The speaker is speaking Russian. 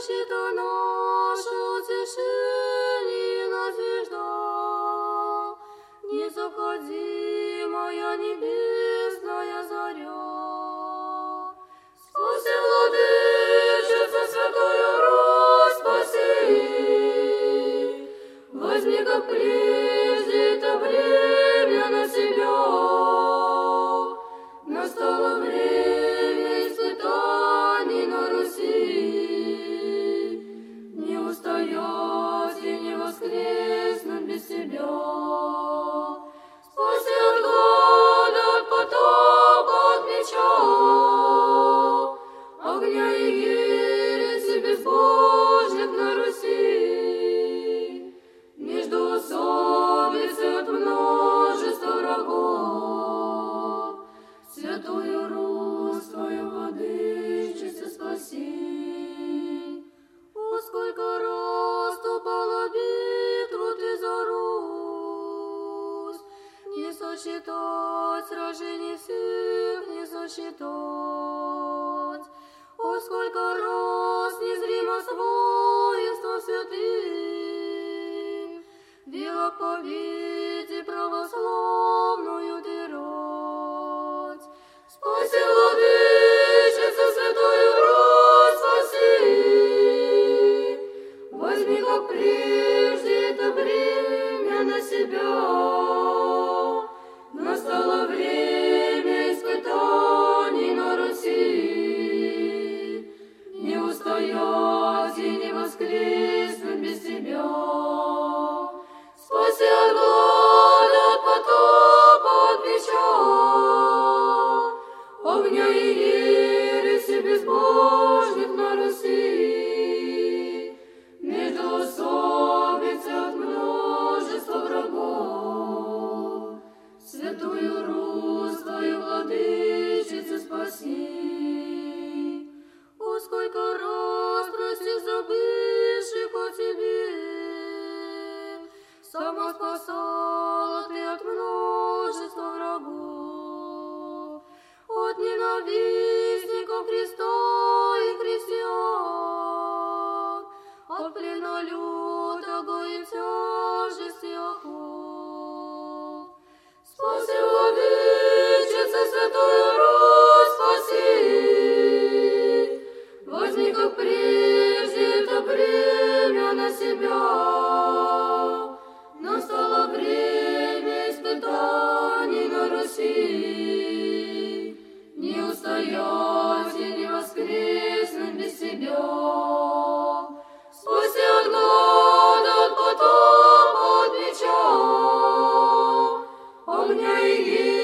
защита наша, утешение надежда, незаходимая небесная заря. Спаси, Владычица, святая Русь, спаси, возьми, как прежде, это бремя на себя. Настало время испытаний на Руси, не устоять и не воскреснуть без тебя. Спаси от голода, от потопа, от меча, огня и ереси безбожных на Руси, междоусобицы от множества врагов. Святую Русь, твою Владычицу, спаси. О, сколько раз ступала битву ты за Русь, не сосчитать сражений всех, не сосчитать. О, сколько раз незримо с воинством святым вела к победе православную ты рать. Спаси, Владычица, святую Русь, спаси, возьми, как прежде, это бремя на себя. Настало время испытаний на Руси, не устоять и не воскреснуть без тебя. Спаси от голода, от потопа, от меча, огня и ереси безбожных на Руси, междоусобицы от множества врагов. Святую Русь, твою Владычицу, спаси. О, сколько раз прости забывших о тебе, сама спасала ты от множества врагов, от ненавистников Христа и христиан, от плена лютого и тяжести оков. Спаси, Владычица, святая Русь, спаси, возьми, как прежде, это бремя на себя. Настало время испытаний на Руси, не устоять и не воскреснуть без тебя. Спаси от голода, от потопа, от меча, огня и